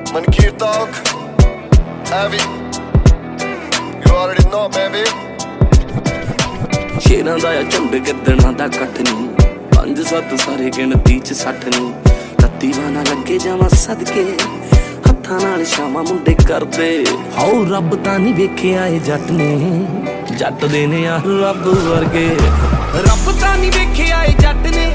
Manikir talk, heavy. You already know, baby. ਸ਼ੇਰਾਂ ਦਾ ਆ ਝੁੰਡ ਗਿੱਦੜਾਂ ਦਾ ਇਕੱਠ ਨੀ 5-7 ਸਾਰੇ ਗਿਣਤੀ ਚ 60 ਨੀ ਰੱਤੀ ਵਾਨਾ ਲੱਗੇ ਜਾਵਾਂ ਸਦਕੇ ਹੱਥਾਂ ਨਾਲ ਸ਼ਾਮਾਂ ਮੁੰਡੇ ਕਰਦੇ ਹਾਉ ਰੱਬ ਤਾਂ ਨਹੀਂ ਵੇਖਿਆ ਏ ਜੱਟ ਨੇ ਜੱਟ ਦੇ ਨੇ ਆ ਰੱਬ ਵਰਗੇ ਰੱਬ ਤਾਂ ਨਹੀਂ ਵੇਖਿਆ ਏ ਜੱਟ ਨੇ